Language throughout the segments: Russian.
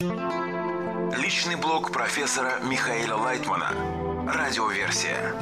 Личный блог профессора Михаила Лайтмана. Радиоверсия.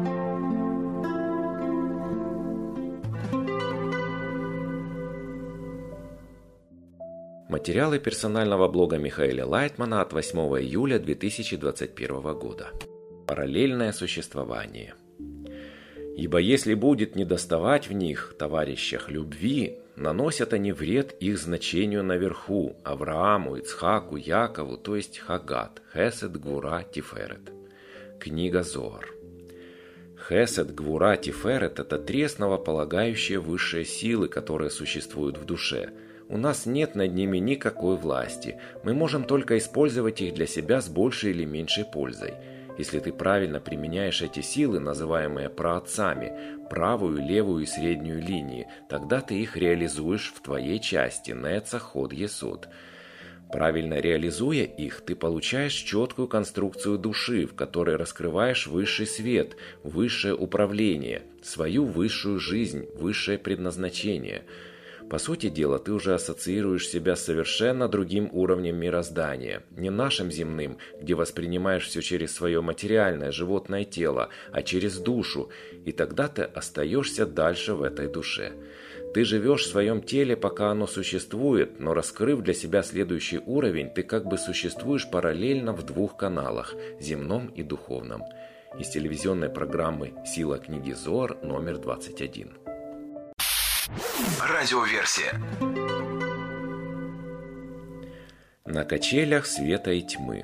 Материалы персонального блога Михаила Лайтмана от 8 июля 2021 года. Параллельное существование. Ибо если будет недоставать в них, товарищах, любви, наносят они вред их значению наверху, Аврааму, Ицхаку, Якову, то есть Хагат, Хесед, Гвура, Тиферет. Книга Зоар. Хесед, Гвура, Тиферет – это три основополагающие высшие силы, которые существуют в душе. У нас нет над ними никакой власти, мы можем только использовать их для себя с большей или меньшей пользой. Если ты правильно применяешь эти силы, называемые праотцами, правую, левую и среднюю линии, тогда ты их реализуешь в твоей части, нецах, ход, есод. Правильно реализуя их, ты получаешь четкую конструкцию души, в которой раскрываешь высший свет, высшее управление, свою высшую жизнь, высшее предназначение. По сути дела, ты уже ассоциируешь себя с совершенно другим уровнем мироздания, не нашим земным, где воспринимаешь все через свое материальное животное тело, а через душу, и тогда ты остаешься дальше в этой душе. Ты живешь в своем теле, пока оно существует, но раскрыв для себя следующий уровень, ты как бы существуешь параллельно в двух каналах – земном и духовном. Из телевизионной программы «Сила книги Зоар» номер 21. Радиоверсия. На качелях света и тьмы.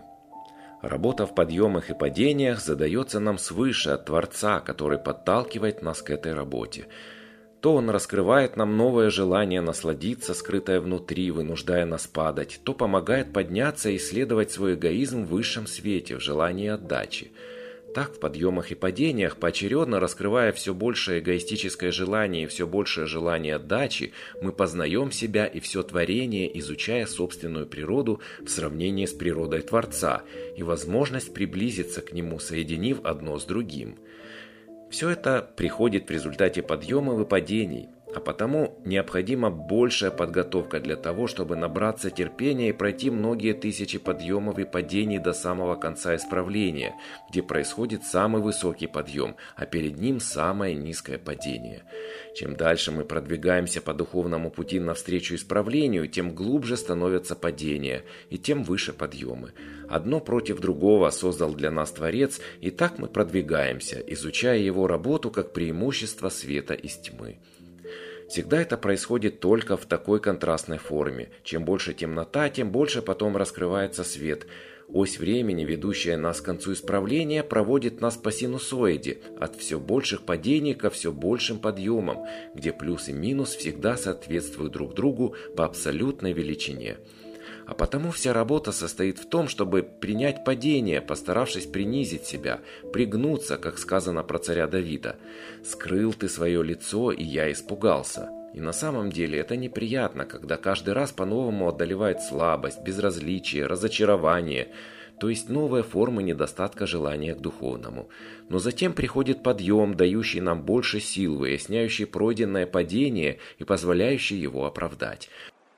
Работа в подъемах и падениях задается нам свыше от Творца, который подталкивает нас к этой работе. То он раскрывает нам новое желание насладиться, скрытое внутри, вынуждая нас падать, то помогает подняться и исследовать свой эгоизм в высшем свете, в желании отдачи. Так, в подъемах и падениях, поочередно раскрывая все большее эгоистическое желание и все большее желание отдачи, мы познаем себя и все творение, изучая собственную природу в сравнении с природой Творца и возможность приблизиться к Нему, соединив одно с другим. Все это приходит в результате подъемов и падений, а потому необходима большая подготовка для того, чтобы набраться терпения и пройти многие тысячи подъемов и падений до самого конца исправления, где происходит самый высокий подъем, а перед ним самое низкое падение. Чем дальше мы продвигаемся по духовному пути навстречу исправлению, тем глубже становятся падения, и тем выше подъемы. Одно против другого создал для нас Творец, и так мы продвигаемся, изучая его работу как преимущество света из тьмы. Всегда это происходит только в такой контрастной форме. Чем больше темнота, тем больше потом раскрывается свет. Ось времени, ведущая нас к концу исправления, проводит нас по синусоиде, от все больших падений ко все большим подъемам, где плюс и минус всегда соответствуют друг другу по абсолютной величине. А потому вся работа состоит в том, чтобы принять падение, постаравшись принизить себя, пригнуться, как сказано про царя Давида. «Скрыл ты свое лицо, и я испугался». И на самом деле это неприятно, когда каждый раз по-новому одолевает слабость, безразличие, разочарование, то есть новые формы недостатка желания к духовному. Но затем приходит подъем, дающий нам больше сил, выясняющий пройденное падение и позволяющий его оправдать.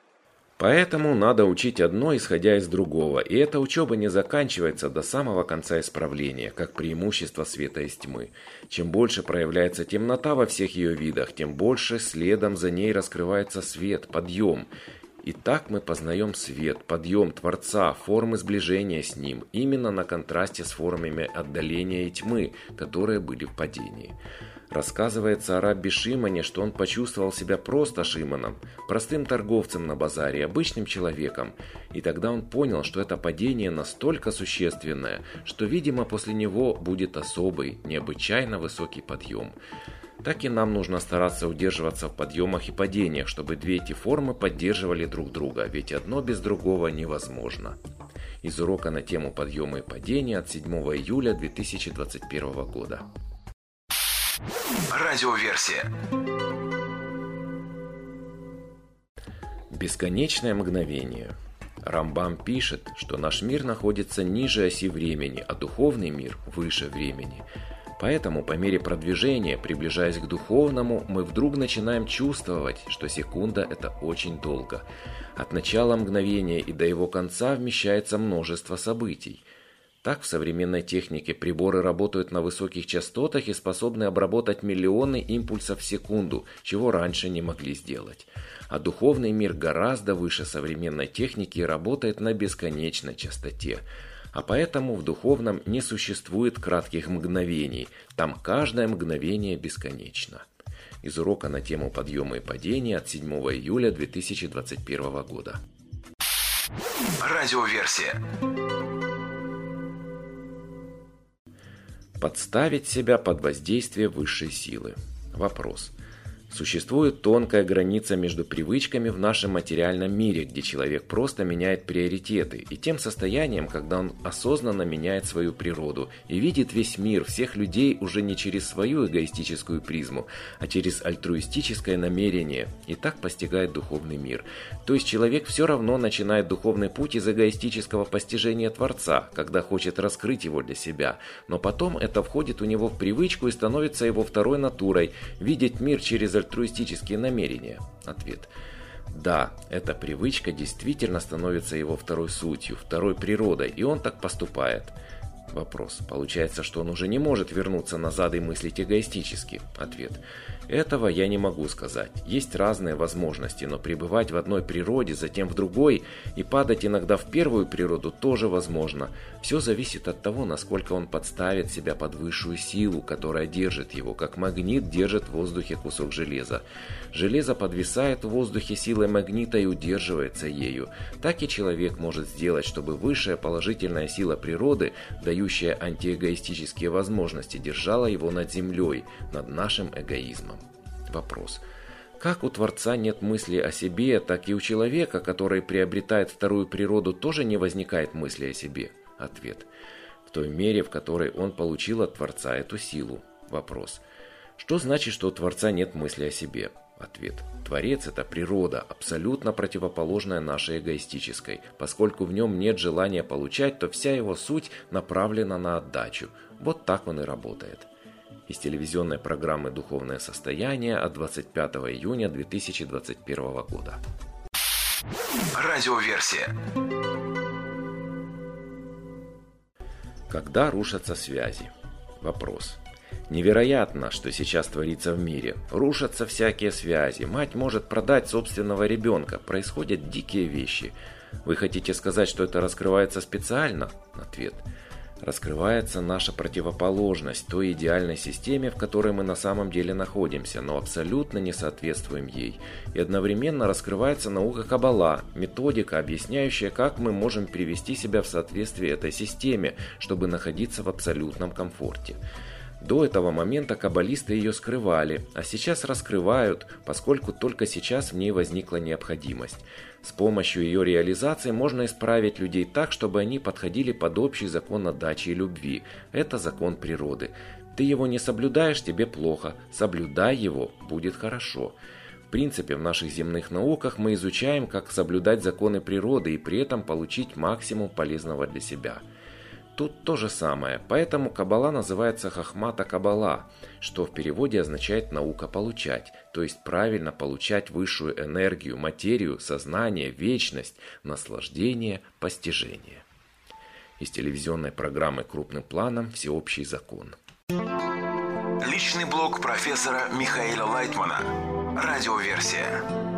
Поэтому надо учить одно, исходя из другого, и эта учеба не заканчивается до самого конца исправления, как преимущество света из тьмы. Чем больше проявляется темнота во всех ее видах, тем больше следом за ней раскрывается свет, подъем. И так мы познаем свет, подъем Творца, формы сближения с Ним, именно на контрасте с формами отдаления и тьмы, которые были в падении. Рассказывается о рабби Шимоне, что он почувствовал себя просто Шимоном, простым торговцем на базаре, обычным человеком. И тогда он понял, что это падение настолько существенное, что, видимо, после него будет особый, необычайно высокий подъем. Так и нам нужно стараться удерживаться в подъемах и падениях, чтобы две эти формы поддерживали друг друга, ведь одно без другого невозможно. Из урока на тему подъема и падения от 7 июля 2021 года. Радиоверсия. Бесконечное мгновение. Рамбам пишет, что наш мир находится ниже оси времени, а духовный мир выше времени. Поэтому по мере продвижения, приближаясь к духовному, мы вдруг начинаем чувствовать, что секунда – это очень долго. От начала мгновения и до его конца вмещается множество событий. Так, в современной технике приборы работают на высоких частотах и способны обработать миллионы импульсов в секунду, чего раньше не могли сделать. А духовный мир гораздо выше современной техники и работает на бесконечной частоте. А поэтому в духовном не существует кратких мгновений, там каждое мгновение бесконечно. Из урока на тему подъема и падения от 7 июля 2021 года. Радиоверсия. Подставить себя под воздействие высшей силы. Вопрос. Существует тонкая граница между привычками в нашем материальном мире, где человек просто меняет приоритеты, и тем состоянием, когда он осознанно меняет свою природу и видит весь мир, всех людей уже не через свою эгоистическую призму, а через альтруистическое намерение, и так постигает духовный мир. То есть человек все равно начинает духовный путь из эгоистического постижения Творца, когда хочет раскрыть его для себя, но потом это входит у него в привычку и становится его второй натурой – видеть мир через альтруистические намерения? Ответ. Да, эта привычка действительно становится его второй сутью, второй природой, и он так поступает. Вопрос. Получается, что он уже не может вернуться назад и мыслить эгоистически? Ответ. Этого я не могу сказать. Есть разные возможности, но пребывать в одной природе, затем в другой и падать иногда в первую природу тоже возможно. Все зависит от того, насколько он подставит себя под высшую силу, которая держит его, как магнит держит в воздухе кусок железа. Железо подвисает в воздухе силой магнита и удерживается ею. Так и человек может сделать, чтобы высшая положительная сила природы, дающая антиэгоистические возможности, держала его над землей, над нашим эгоизмом. Вопрос. Как у Творца нет мысли о себе, так и у человека, который приобретает вторую природу, тоже не возникает мысли о себе? Ответ. В той мере, в которой он получил от Творца эту силу. Вопрос. Что значит, что у Творца нет мысли о себе? Ответ. Творец – это природа, абсолютно противоположная нашей эгоистической. Поскольку в нем нет желания получать, то вся его суть направлена на отдачу. Вот так он и работает. Из телевизионной программы «Духовное состояние» от 25 июня 2021 года. Радиоверсия. Когда рушатся связи? Вопрос. Невероятно, что сейчас творится в мире. Рушатся всякие связи. Мать может продать собственного ребенка. Происходят дикие вещи. Вы хотите сказать, что это раскрывается специально? Ответ. Раскрывается наша противоположность той идеальной системе, в которой мы на самом деле находимся, но абсолютно не соответствуем ей. И одновременно раскрывается наука Каббала, методика, объясняющая, как мы можем привести себя в соответствие этой системе, чтобы находиться в абсолютном комфорте. До этого момента каббалисты ее скрывали, а сейчас раскрывают, поскольку только сейчас в ней возникла необходимость. С помощью ее реализации можно исправить людей так, чтобы они подходили под общий закон отдачи и любви. Это закон природы. Ты его не соблюдаешь, тебе плохо. Соблюдай его, будет хорошо. В принципе, в наших земных науках мы изучаем, как соблюдать законы природы и при этом получить максимум полезного для себя. Тут то же самое, поэтому Каббала называется Хохмата Каббала, что в переводе означает «наука получать», то есть правильно получать высшую энергию, материю, сознание, вечность, наслаждение, постижение. Из телевизионной программы «Крупным планом. Всеобщий закон». Личный блог профессора Михаила Лайтмана. Радиоверсия.